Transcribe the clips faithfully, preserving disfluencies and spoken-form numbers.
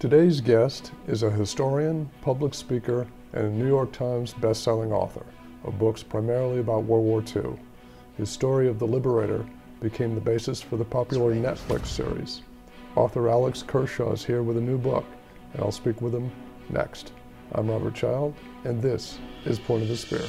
Today's guest is a historian, public speaker, and a New York Times best-selling author of books primarily about World War Two. His story of the Liberator became the basis for the popular Netflix series. Author Alex Kershaw is here with a new book, and I'll speak with him next. I'm Robert Child, and this is Point of the Spear.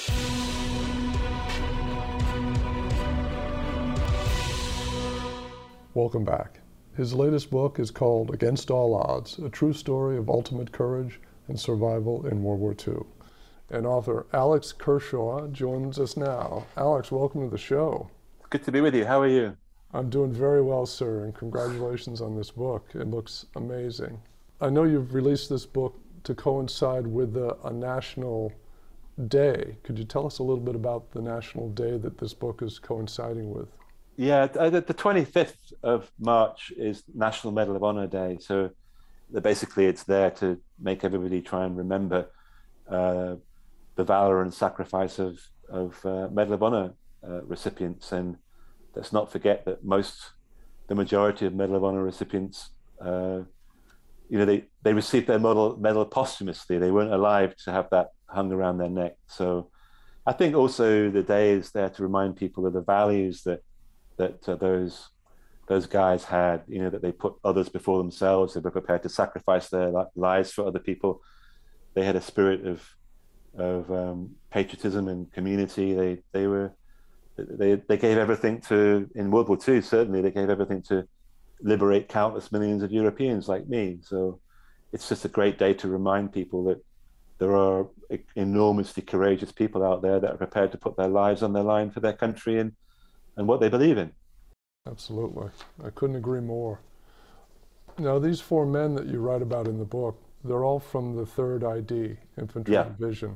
Welcome back. His latest book is called Against All Odds, a true story of ultimate courage and survival in World War Two. And author Alex Kershaw joins us now. Alex, welcome to the show. Good to be with you. How are you? I'm doing very well, sir, and congratulations on this book. It looks amazing. I know you've released this book to coincide with a, a national day. Could you tell us a little bit about the national day that this book is coinciding with? Yeah, the twenty-fifth of March is National Medal of Honor Day. So basically it's there to make everybody try and remember uh, the valor and sacrifice of, of uh, Medal of Honor uh, recipients. And let's not forget that most, the majority of Medal of Honor recipients, uh, you know, they, they received their medal, medal posthumously. They weren't alive to have that hung around their neck. So I think also the day is there to remind people of the values that that uh, those those guys had, you know, that they put others before themselves. They were prepared to sacrifice their lives for other people. They had a spirit of of um, patriotism and community. They they were they they gave everything to, in World War Two, certainly they gave everything to liberate countless millions of Europeans like me. So it's just a great day to remind people that there are enormously courageous people out there that are prepared to put their lives on the line for their country and and what they believe in. Absolutely. I couldn't agree more. Now, these four men that you write about in the book, they're all from the third I D, Infantry yeah. Division.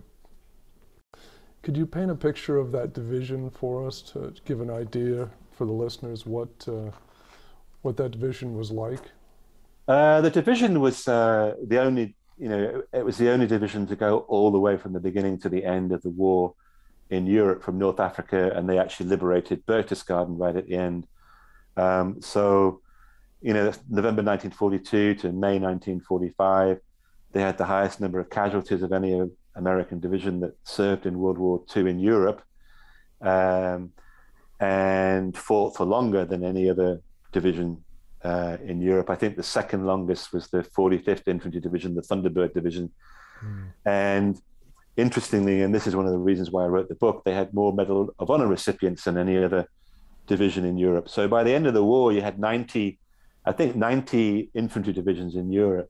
Could you paint a picture of that division for us to give an idea for the listeners what uh, what that division was like? Uh, the division was uh, the only, you know, it was the only division to go all the way from the beginning to the end of the war in Europe from North Africa, and they actually liberated Berchtesgaden right at the end. Um, so, you know, November nineteen forty-two to May nineteen forty-five, they had the highest number of casualties of any American division that served in World War Two in Europe, um, and fought for longer than any other division uh, in Europe. I think the second longest was the forty-fifth Infantry Division, the Thunderbird Division. Mm. And interestingly, and this is one of the reasons why I wrote the book, they had more Medal of Honor recipients than any other division in Europe. So by the end of the war, you had ninety, I think ninety infantry divisions in Europe,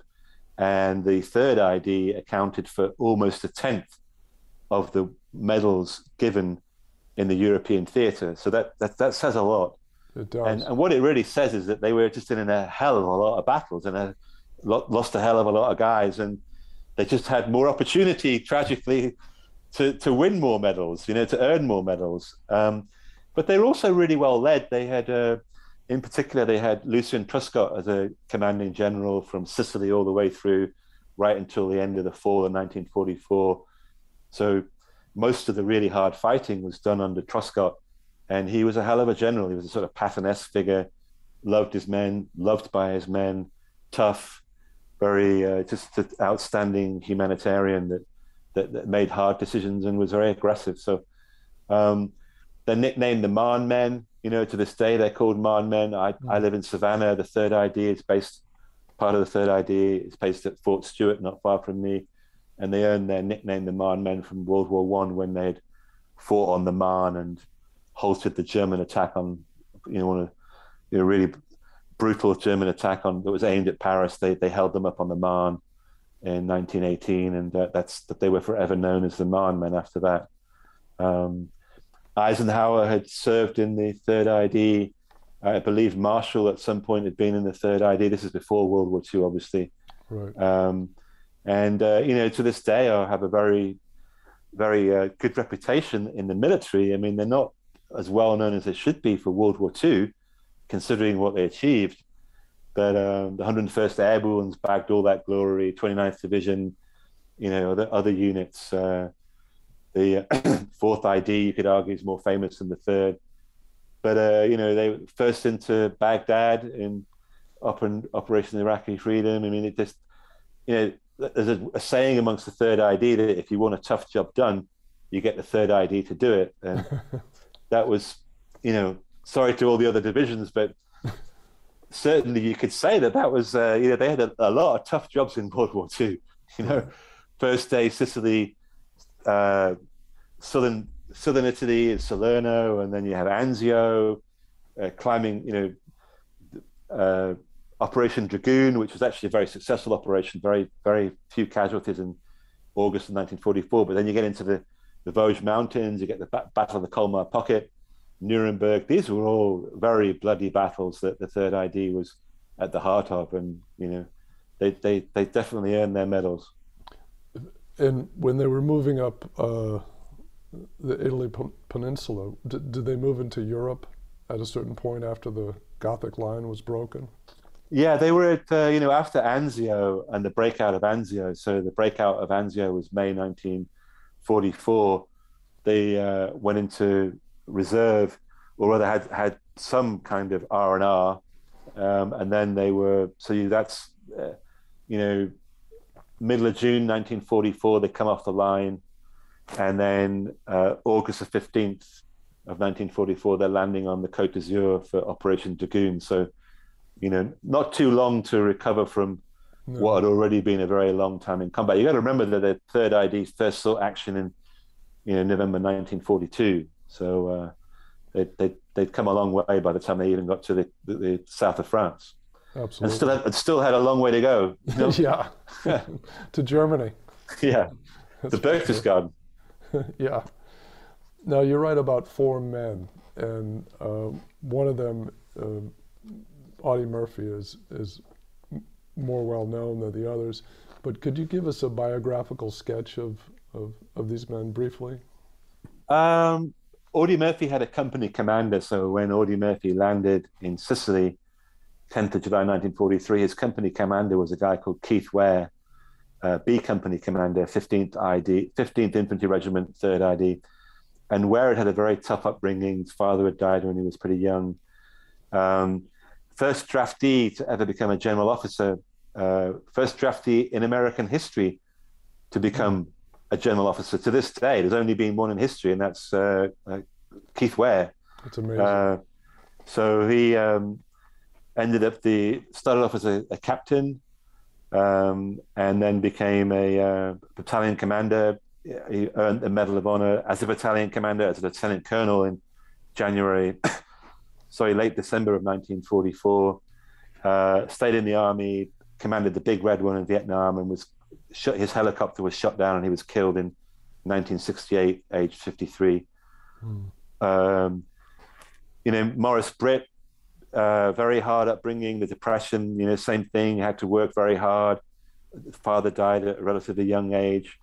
and the third I D accounted for almost a tenth of the medals given in the European theater. So that that, that says a lot. It does. And, and what it really says is that they were just in a hell of a lot of battles and a, lost a hell of a lot of guys, and they just had more opportunity, tragically, to, to win more medals, you know, to earn more medals. Um, but they were also really well led. They had, uh, in particular, they had Lucien Truscott as a commanding general from Sicily all the way through, right until the end of the fall of nineteen forty-four. So most of the really hard fighting was done under Truscott, and he was a hell of a general. He was a sort of Patton-esque figure, loved his men, loved by his men, tough, very uh, just an outstanding humanitarian that, that that made hard decisions and was very aggressive. So um, they're nicknamed the Marne Men. You know, to this day they're called Marne Men. I, mm. I live in Savannah. The third I D is based, part of the third I D is based at Fort Stewart, not far from me, and they earned their nickname, the Marne Men, from World War One when they'd fought on the Marne and halted the German attack on, you know, one of you know really brutal German attack on that was aimed at Paris. They they held them up on the Marne in nineteen eighteen, and that, that's that they were forever known as the Marne Men after that. Um, Eisenhower had served in the third I D. I believe Marshall at some point had been in the third I D. This is before World War Two, obviously. Right. Um, and uh, you know, to this day, I have a very, very uh, good reputation in the military. I mean, they're not as well known as they should be for World War Two, considering what they achieved. But um, the one hundred first Airborne's bagged all that glory, twenty-ninth Division, you know, other, other units. Uh, the uh, fourth I D, you could argue, is more famous than the third. But, uh, you know, they were first into Baghdad in Oper- Operation Iraqi Freedom. I mean, it just, you know, there's a, a saying amongst the Third I D that if you want a tough job done, you get the Third I D to do it. And that was, you know, sorry to all the other divisions, but certainly you could say that that was, uh, you know, they had a, a lot of tough jobs in World War Two. You know, first day Sicily, uh, southern southern Italy, Salerno, and then you have Anzio, uh, climbing, you know, uh, Operation Dragoon, which was actually a very successful operation, very, very few casualties in August of nineteen forty-four. But then you get into the, the Vosges Mountains, you get the ba- Battle of the Colmar Pocket, Nuremberg. These were all very bloody battles that the Third I D was at the heart of. And, you know, they, they, they definitely earned their medals. And when they were moving up uh, the Italy peninsula, did, did they move into Europe at a certain point after the Gothic line was broken? Yeah, they were at, uh, you know, after Anzio and the breakout of Anzio. So the breakout of Anzio was May nineteen forty-four. They uh, went into reserve, or rather had, had some kind of R and R. Um, and then they were, so you, that's, uh, you know, middle of June nineteen forty-four, they come off the line. And then uh, August the fifteenth of nineteen forty-four, they're landing on the Côte d'Azur for Operation Dragoon. So, you know, not too long to recover from no. what had already been a very long time in combat. You got to remember that the Third I D first saw action in, you know, November nineteen forty-two. So uh, they, they, they'd come a long way by the time they even got to the, the, the south of France. Absolutely. And still had, still had a long way to go. You know? Yeah, to Germany. Yeah, the Berchtesgaden. Yeah. Now, you write about four men, and uh, one of them, uh, Audie Murphy, is is more well known than the others. But could you give us a biographical sketch of of, of these men briefly? Um, Audie Murphy had a company commander. So when Audie Murphy landed in Sicily, tenth of July nineteen forty-three, his company commander was a guy called Keith Ware, uh, B Company commander, fifteenth I D, fifteenth Infantry Regiment, third I D. And Ware had had a very tough upbringing. His father had died when he was pretty young. Um, first draftee to ever become a general officer, uh, first draftee in American history to become a general officer. To this day, there's only been one in history, and that's uh, uh, Keith Ware. That's amazing. Uh, so he um, ended up the started off as a, a captain, um, and then became a uh, battalion commander. He earned the Medal of Honor as a battalion commander, as a lieutenant colonel in January, sorry, late December of nineteen forty-four. Uh, stayed in the army, commanded the Big Red One in Vietnam, and was shot. His helicopter was shot down, and he was killed in nineteen sixty-eight, aged fifty-three. Hmm. Um, you know, Morris Britt, uh, very hard upbringing, the Depression. You know, same thing. Had to work very hard. Father died at a relatively young age.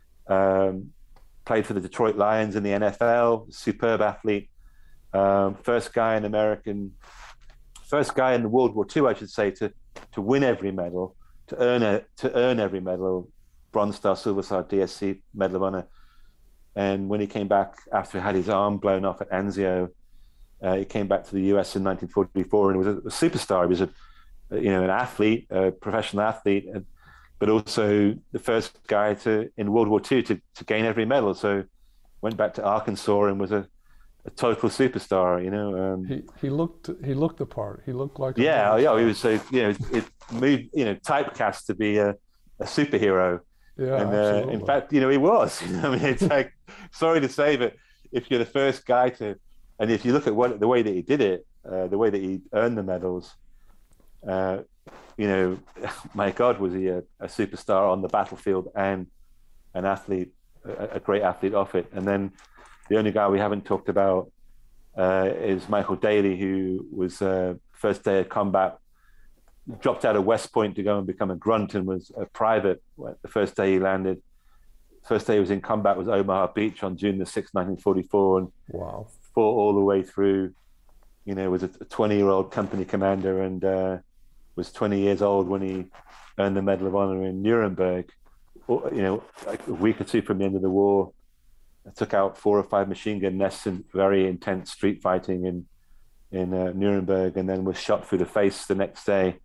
Um, played for the Detroit Lions in the N F L, superb athlete. Um, first guy in American, first guy in World War Two, I should say, to to win every medal, to earn a, to earn every medal, Bronze Star, Silver Star, D S C, Medal of Honor. And when he came back after he had his arm blown off at Anzio, uh, he came back to the U S in nineteen forty-four and was a, a superstar. He was a, you know, an athlete, a professional athlete, and but also the first guy to in World War Two to, to gain every medal. So went back to Arkansas and was a, a total superstar. You know, um, he he looked he looked the part. He looked like yeah, yeah. He was so you know it moved you know typecast to be a, a superhero. Yeah, and uh, in fact, you know, he was. I mean, it's like sorry to say, but if you're the first guy to, and if you look at what the way that he did it, uh, the way that he earned the medals. Uh, you know, my God, was he a, a superstar on the battlefield and an athlete, a, a great athlete off it. And then the only guy we haven't talked about uh, is Michael Daly, who was uh, first day of combat, dropped out of West Point to go and become a grunt and was a private the first day he landed. First day he was in combat was Omaha Beach on June the sixth, nineteen forty-four, and wow, fought all the way through. You know, was a twenty-year-old company commander and uh, was twenty years old when he earned the Medal of Honor in Nuremberg. You know, like a week or two from the end of the war, I took out four or five machine gun nests in very intense street fighting in in uh, Nuremberg, and then was shot through the face the next day.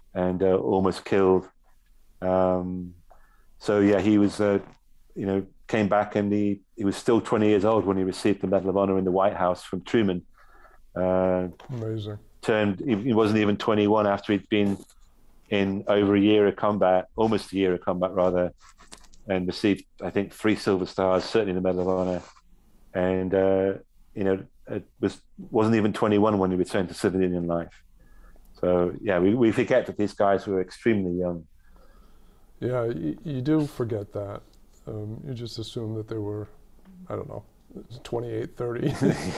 and uh, almost killed. Um, so yeah, he was, uh, you know, came back, and he, he was still twenty years old when he received the Medal of Honor in the White House from Truman. Uh, Amazing. Turned, he wasn't even twenty-one after he'd been in over a year of combat, almost a year of combat rather, and received, I think, three Silver Stars, certainly the Medal of Honor. And, uh, you know, it was, wasn't even twenty-one when he returned to civilian life. So, yeah, we, we forget that these guys were extremely young. Yeah, you, you do forget that. Um, you just assume that they were, I don't know, twenty-eight, thirty.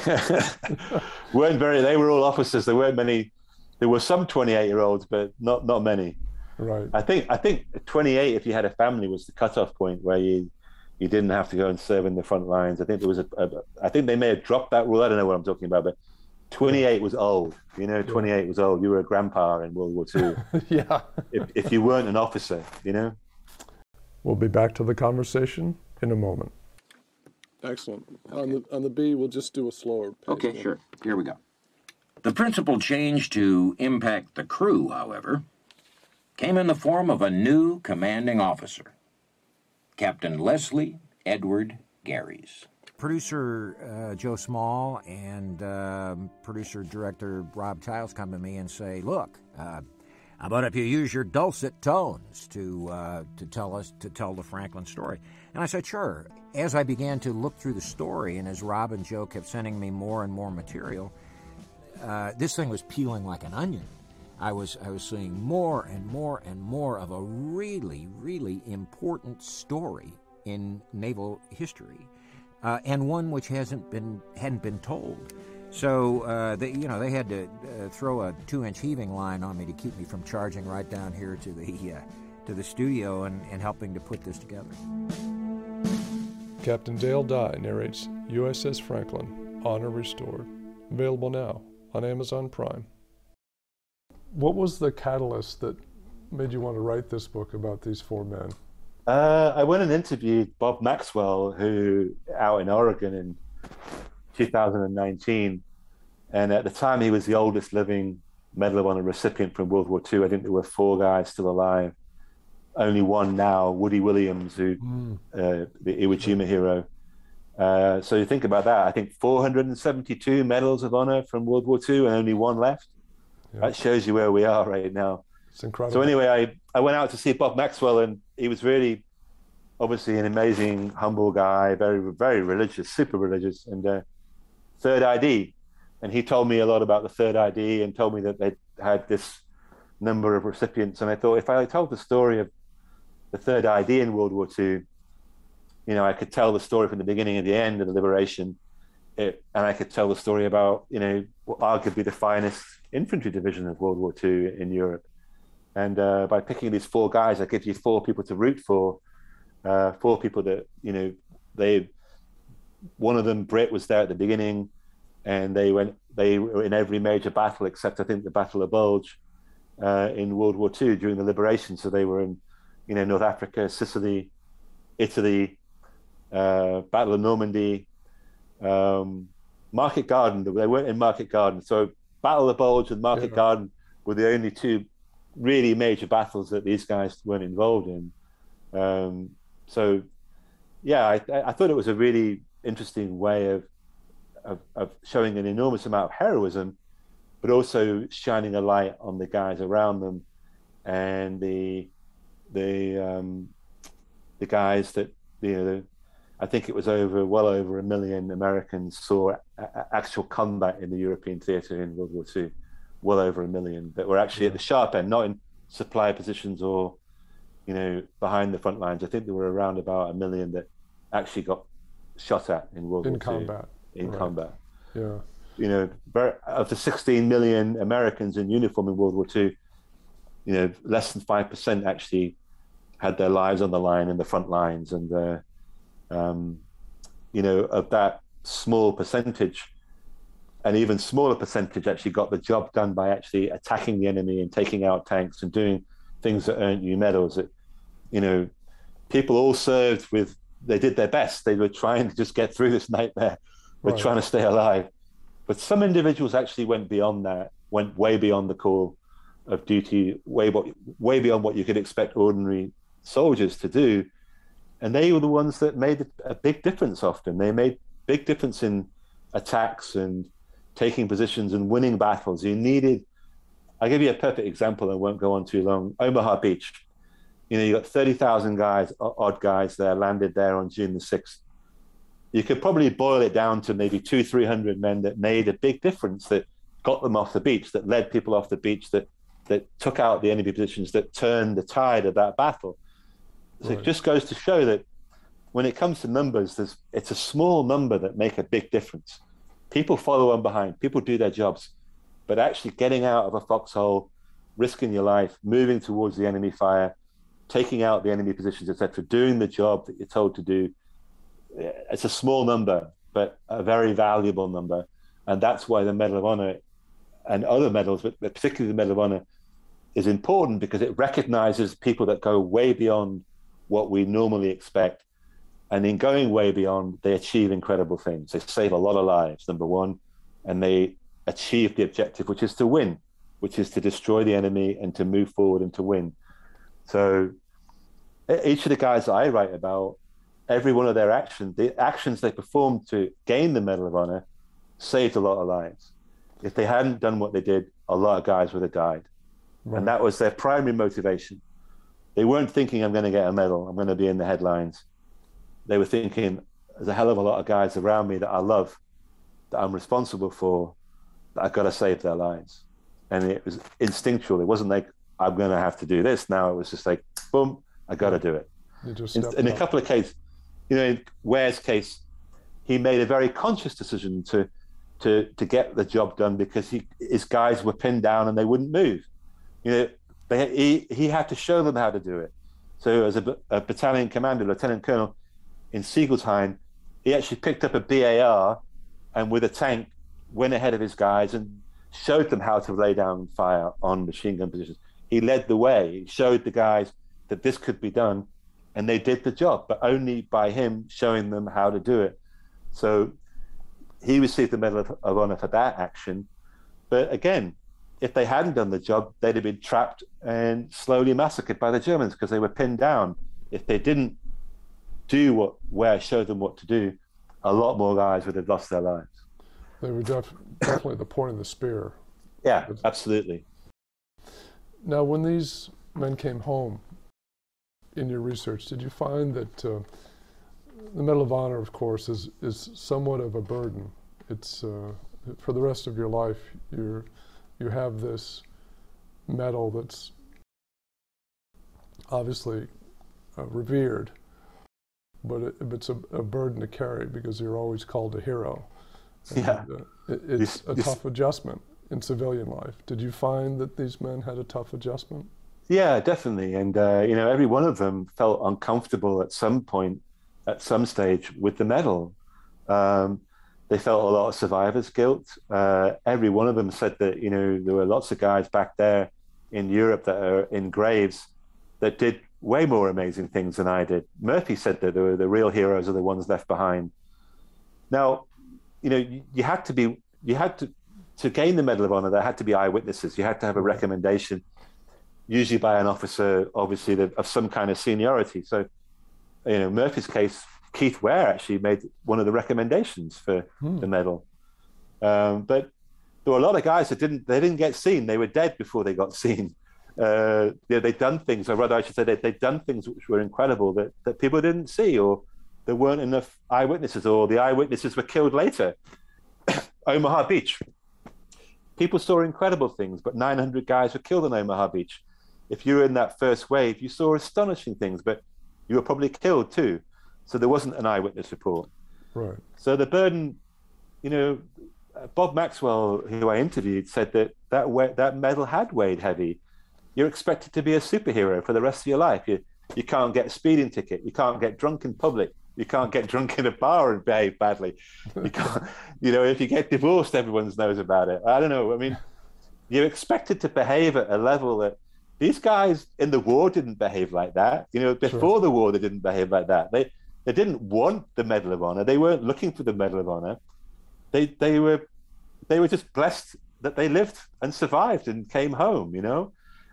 weren't very, they were all officers. There weren't many, there were some twenty-eight-year-olds, but not not many. Right. I think I think twenty-eight, if you had a family, was the cutoff point where you you didn't have to go and serve in the front lines. I think there was a, a I think they may have dropped that rule. I don't know what I'm talking about, but twenty-eight was old. You know, twenty-eight yeah. was old. You were a grandpa in World War Two. Yeah. If if you weren't an officer, you know. We'll be back to the conversation in a moment. Excellent. Okay. On the on the B, we'll just do a slower pace. Okay, sure. Here we go. The principal change to impact the crew, however, came in the form of a new commanding officer, Captain Leslie Edward Garries. Producer uh, Joe Small and uh, producer-director Rob Childs come to me and say, look, uh, how about if you use your dulcet tones to uh, to tell us, to tell the Franklin story? And I said, sure. As I began to look through the story, and as Rob and Joe kept sending me more and more material, uh, this thing was peeling like an onion. I was I was seeing more and more and more of a really, really important story in naval history, uh, and one which hasn't been hadn't been told. So uh, they, you know, they had to uh, throw a two-inch heaving line on me to keep me from charging right down here to the uh, to the studio and, and helping to put this together. Captain Dale Dye narrates U S S Franklin, Honor Restored. Available now on Amazon Prime. What was the catalyst that made you want to write this book about these four men? Uh, I went and interviewed Bob Maxwell, who out in Oregon in two thousand nineteen, and at the time he was the oldest living Medal of Honor recipient from World War Two. I think there were four guys still alive. Only one now, Woody Williams, who mm. uh, the Iwo Jima hero. Uh, so you think about that. I think four hundred seventy-two Medals of Honor from World War Two, and only one left. Yeah. That shows you where we are right now. It's incredible. So anyway, I, I went out to see Bob Maxwell, and he was really, obviously, an amazing, humble guy, very, very religious, super religious, and uh, Third I D. And he told me a lot about the Third I D and told me that they had this number of recipients. And I thought, if I told the story of the Third I D in World War Two, you know, I could tell the story from the beginning and the end of the liberation, it, and I could tell the story about, you know, what arguably the finest infantry division of World War Two in Europe. And uh, by picking these four guys, I give you four people to root for, uh, four people that, you know, they, one of them, Britt, was there at the beginning, and they went, they were in every major battle except, I think, the Battle of Bulge uh, in World War Two during the liberation. So they were in, you know, North Africa, Sicily, Italy, uh, Battle of Normandy, um, Market Garden. They weren't in Market Garden. So Battle of Bulge and Market yeah. Garden were the only two really major battles that these guys weren't involved in. Um, so, yeah, I, I thought it was a really interesting way of, of of showing an enormous amount of heroism, but also shining a light on the guys around them and the the um, the guys that, you know, the, I think it was over well over a million Americans saw a, a, actual combat in the European theater in World War Two. Well over a million that were actually at the sharp end, not in supply positions or, you know, behind the front lines. I think there were around about a million that actually got shot at in World in War combat. Two. In right. combat. Yeah. You know, very, of the sixteen million Americans in uniform in World War Two, you know, less than five percent actually had their lives on the line in the front lines. And, uh, um, you know, of that small percentage, an even smaller percentage actually got the job done by actually attacking the enemy and taking out tanks and doing things that earned you medals. That, you know, people all served with, they did their best. They were trying to just get through this nightmare. We're right. trying to stay alive. But some individuals actually went beyond that, went way beyond the call. of duty, way, way beyond what you could expect ordinary soldiers to do. And they were the ones that made a big difference often. They made big difference in attacks and taking positions and winning battles. You needed, I'll give you a perfect example, I won't go on too long. Omaha Beach. You know, you got thirty thousand guys, odd guys there, landed there on June the sixth. You could probably boil it down to maybe two, three hundred men that made a big difference, that got them off the beach, that led people off the beach, that that took out the enemy positions, that turned the tide of that battle. So right. It just goes to show that when it comes to numbers, there's, it's a small number that make a big difference. People follow on behind, people do their jobs, but actually getting out of a foxhole, risking your life, moving towards the enemy fire, taking out the enemy positions, et cetera, doing the job that you're told to do, it's a small number, but a very valuable number. And that's why the Medal of Honor and other medals, but particularly the Medal of Honor, is important, because it recognizes people that go way beyond what we normally expect. And in going way beyond, they achieve incredible things. They save a lot of lives, number one, and they achieve the objective, which is to win, which is to destroy the enemy and to move forward and to win. So each of the guys that I write about, every one of their actions, the actions they performed to gain the Medal of Honor, saved a lot of lives. If they hadn't done what they did, a lot of guys would have died. Right. And that was their primary motivation. They weren't thinking, I'm going to get a medal, I'm going to be in the headlines. They were thinking, there's a hell of a lot of guys around me that I love, that I'm responsible for, that I've got to save their lives. And it was instinctual. It wasn't like, I'm going to have to do this now. It was just like, boom, I got to do it. In, in a couple of cases, you know, in Ware's case, he made a very conscious decision to to to get the job done, because he his guys were pinned down and they wouldn't move. You know, they, he he had to show them how to do it. So as a, a battalion commander, lieutenant colonel in Siegelshain, he actually picked up a B A R and with a tank went ahead of his guys and showed them how to lay down fire on machine gun positions. He led the way. He showed the guys that this could be done, and they did the job, but only by him showing them how to do it. So he received the Medal of, of Honor for that action. But again, if they hadn't done the job, they'd have been trapped and slowly massacred by the Germans, because they were pinned down. If they didn't do what Ware showed them what to do, a lot more guys would have lost their lives. They were def- definitely the point of the spear. Yeah, absolutely. Now, when these men came home, in your research, did you find that uh, the Medal of Honor, of course, is is somewhat of a burden? It's uh, for the rest of your life, you're you have this medal that's obviously uh, revered, but it, it's a, a burden to carry, because you're always called a hero. And, yeah, uh, it, it's this, a this... tough adjustment in civilian life. Did you find that these men had a tough adjustment? Yeah, definitely. And, uh, you know, every one of them felt uncomfortable at some point, at some stage with the medal. Um, they felt a lot of survivor's guilt. Uh, every one of them said that, you know, there were lots of guys back there in Europe that are in graves that did way more amazing things than I did. Murphy said that they were the real heroes are the ones left behind. Now, you know, you, you had to be, you had to, to gain the Medal of Honor, there had to be eyewitnesses. You had to have a recommendation, usually by an officer, obviously, of some kind of seniority. So, you know, Murphy's case, Keith Ware actually made one of the recommendations for hmm. the medal. Um, but there were a lot of guys that didn't, they didn't get seen. They were dead before they got seen. Uh, you know, they'd done things, or rather I should say that they'd done things which were incredible that, that people didn't see, or there weren't enough eyewitnesses, or the eyewitnesses were killed later. Omaha Beach. People saw incredible things, but nine hundred guys were killed on Omaha Beach. If you were in that first wave, you saw astonishing things, but you were probably killed too. So there wasn't an eyewitness report. Right. So the burden, you know, Bob Maxwell, who I interviewed, said that that, we- that medal had weighed heavy. You're expected to be a superhero for the rest of your life. You, you can't get a speeding ticket. You can't get drunk in public. You can't get drunk in a bar and behave badly. You can't, you know, if you get divorced, everyone knows about it. I don't know. I mean, you're expected to behave at a level that these guys in the war didn't behave like that. You know, before sure. the war, they didn't behave like that. They they didn't want the Medal of Honor. They weren't looking for the Medal of Honor. They they were they were just blessed that they lived and survived and came home. You know,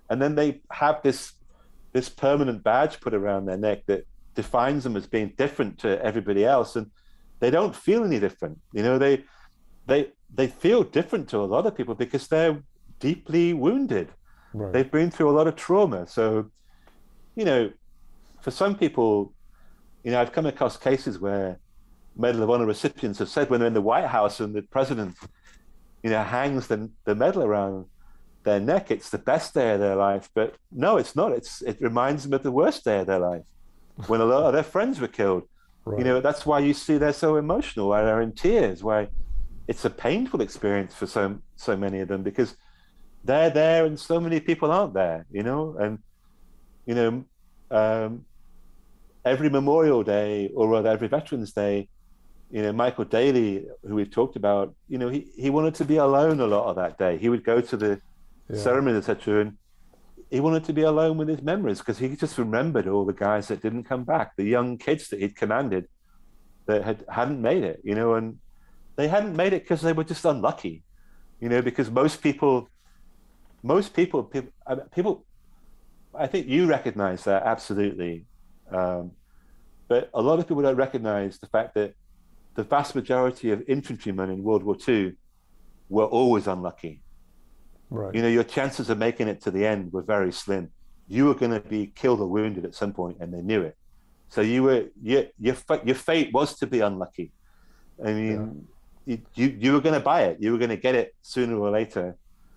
and then they have this this permanent badge put around their neck that defines them as being different to everybody else, and they don't feel any different. You know, they they they feel different to a lot of people because they're deeply wounded. Right. They've been through a lot of trauma. So, you know, for some people, you know, I've come across cases where Medal of Honor recipients have said when they're in the White House and the president, you know, hangs the, the medal around their neck, it's the best day of their life. But no, it's not. It's it reminds them of the worst day of their life when a lot of their friends were killed. Right. You know, that's why you see they're so emotional, why they're in tears, why it's a painful experience for so so many of them, because they're there and so many people aren't there, you know. And, you know, um, every Memorial Day, or rather every Veterans Day, you know, Michael Daly, who we've talked about, you know, he, he wanted to be alone a lot of that day. He would go to the yeah. ceremony, et cetera, and he wanted to be alone with his memories because he just remembered all the guys that didn't come back, the young kids that he'd commanded that had, hadn't made it, you know, and they hadn't made it because they were just unlucky, you know, because most people, most people, people, people I think you recognize that, absolutely. Um, but a lot of people don't recognize the fact that the vast majority of infantrymen in World War Two were always unlucky. Right. You know, your chances of making it to the end were very slim. You were going to be killed or wounded at some point, and they knew it. So you were, your your your fate was to be unlucky. I mean, yeah. you you were going to buy it. You were going to get it sooner or later.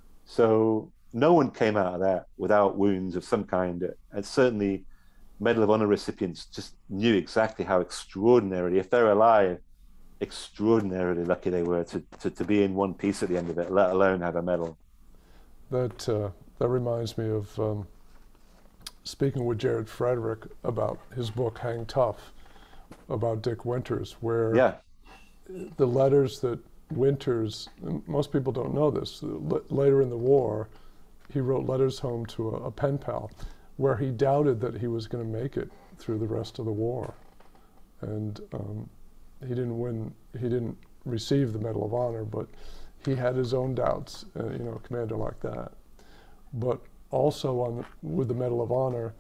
So no one came out of that without wounds of some kind. And certainly, Medal of Honor recipients just knew exactly how extraordinarily, if they're alive, extraordinarily lucky they were to, to, to be in one piece at the end of it, let alone have a medal. That uh, that reminds me of um, speaking with Jared Frederick about his book Hang Tough, about Dick Winters, where yeah. the letters that Winters, and most people don't know this, l- later in the war, he wrote letters home to a, a pen pal where he doubted that he was going to make it through the rest of the war. And um, he didn't win, he didn't receive the Medal of Honor, but he had his own doubts, uh, you know, a commander like that. But also on with the Medal of Honor,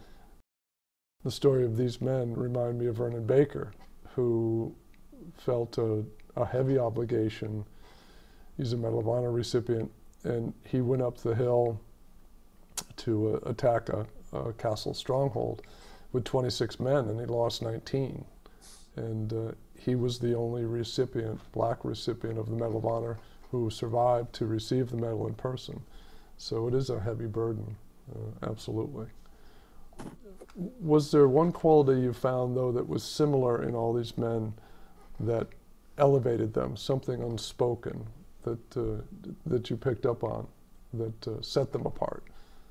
the story of these men remind me of Vernon Baker, who felt a, a heavy obligation. He's a Medal of Honor recipient, and he went up the hill to uh, attack a, a castle stronghold with twenty-six men, and he lost nineteen. And uh, he was the only recipient, black recipient of the Medal of Honor, who survived to receive the medal in person. So it is a heavy burden, uh, absolutely. Was there one quality you found, though, that was similar in all these men that elevated them, something unspoken that uh, that you picked up on, that uh, set them apart?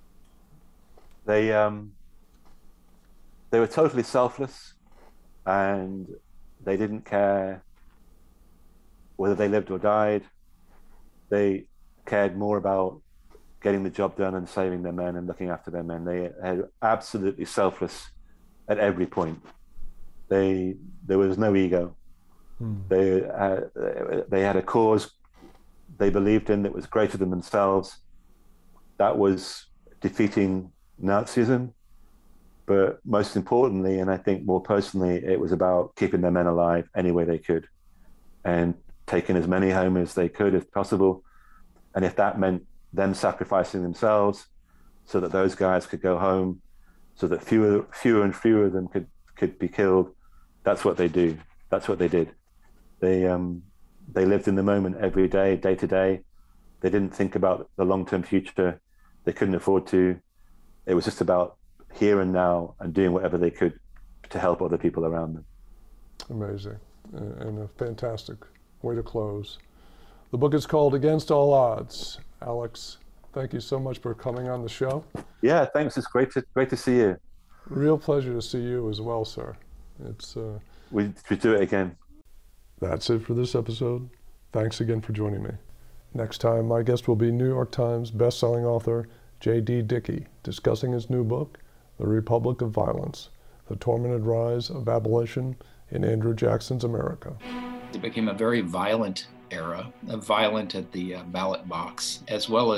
They um, they were totally selfless, and they didn't care whether they lived or died. They cared more about getting the job done and saving their men and looking after their men. They had absolutely selfless at every point. They there was no ego. Hmm. They uh, they had a cause they believed in that was greater than themselves. That was defeating Nazism, but most importantly, and I think more personally, it was about keeping their men alive any way they could, and taking as many home as they could if possible. And if that meant them sacrificing themselves so that those guys could go home, so that fewer fewer and fewer of them could, could be killed, that's what they do. That's what they did. They um they lived in the moment every day, day to day. They didn't think about the long-term future. They couldn't afford to. It was just about here and now and doing whatever they could to help other people around them. Amazing, and a fantastic way to close. The book is called Against All Odds. Alex, thank you so much for coming on the show. Yeah, thanks. It's great to great to see you. Real pleasure to see you as well, sir. It's uh, we we do it again. That's it for this episode. Thanks again for joining me. Next time, my guest will be New York Times best-selling author J D Dickey, discussing his new book, The Republic of Violence: The Tormented Rise of Abolition in Andrew Jackson's America. It became a very violent era, violent at the uh, ballot box, as well as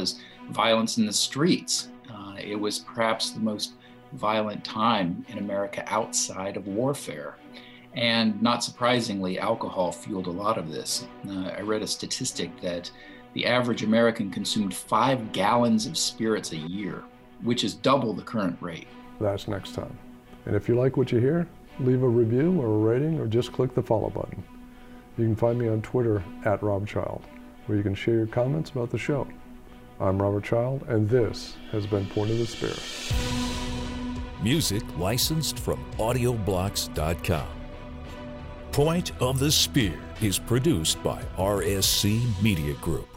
violence in the streets. Uh, it was perhaps the most violent time in America outside of warfare. And not surprisingly, alcohol fueled a lot of this. Uh, I read a statistic that the average American consumed five gallons of spirits a year, which is double the current rate. That's next time. And if you like what you hear, leave a review or a rating or just click the follow button. You can find me on Twitter at Rob Child, where you can share your comments about the show. I'm Robert Child, and this has been Point of the Spear. Music licensed from audio blocks dot com. Point of the Spear is produced by R S C Media Group.